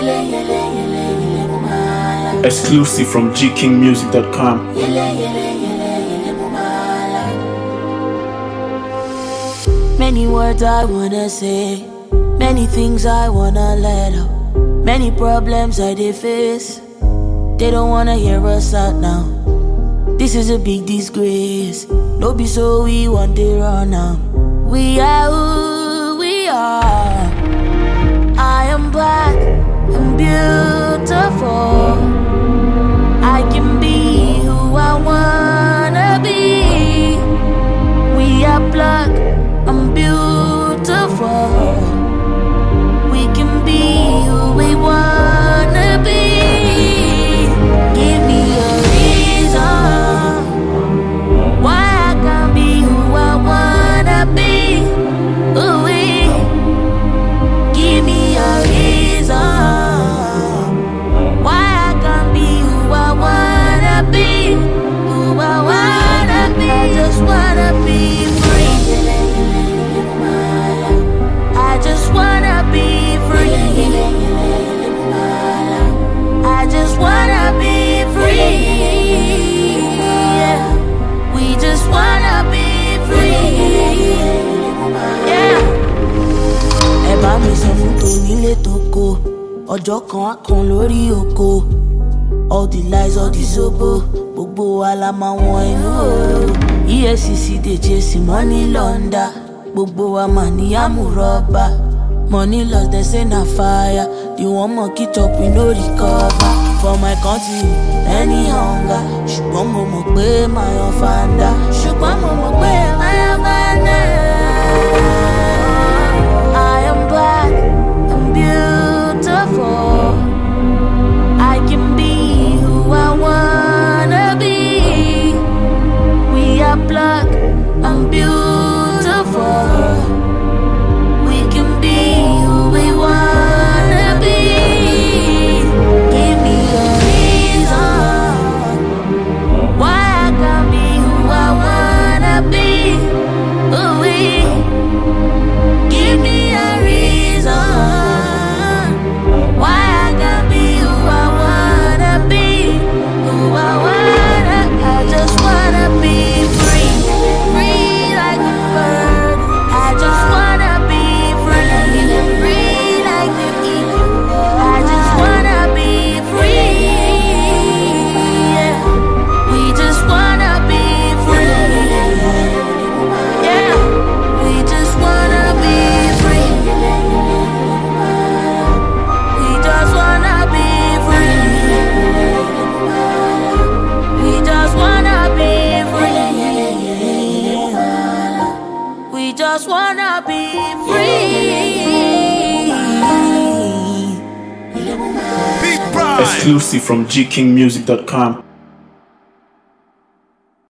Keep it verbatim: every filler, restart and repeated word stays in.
Exclusive from G King Music dot com. Many words I wanna say, many things I wanna let out, many problems I dey face. They don't wanna hear us out now. This is a big disgrace. No be so we want to run now. We are who we are. I am black and beautiful. I can be who I wanna be. We are black and beautiful. We can be who we wanna be. Give me a reason why I can't be who I wanna be. Ooh, give me a reason why I can't be who I wanna be. Who I wanna be. I just wanna be free. I just wanna be free. I just wanna be free. Yeah. We just wanna be free. Yeah. Ẹ bá mi sọ fún tonílé toko, ọjọ́ kan á kan lórí oko. All the lies, all the zobo, gbogbo wa la máa wọn inú òru. E F C C dey chase money launder, gbogbo wa mà ní àmúrọ́bà. Money lost, they say na fire. The one more keep up, we no recover. For my country, any hunger. Ṣùgbọ́n mo mọ̀ pé my own fanda. Ṣùgbọ́n mo mọ̀ pé my own fanda. I am black and beautiful. I can be who I wanna be. We are black and beautiful. We can be who we wanna be. Give me a reason why I can't be who I wanna be. Ooh, give me a reason why I can't be who I wanna be. Who I wanna, I just wanna be free, free like a bird. I just wanna be free, free like the eagle. I just wanna be free. Yeah. We just wanna be free. Yeah. We just wanna be free. We just wanna be free. We just wanna be free. We just wanna be free. Exclusive from G King Music dot com.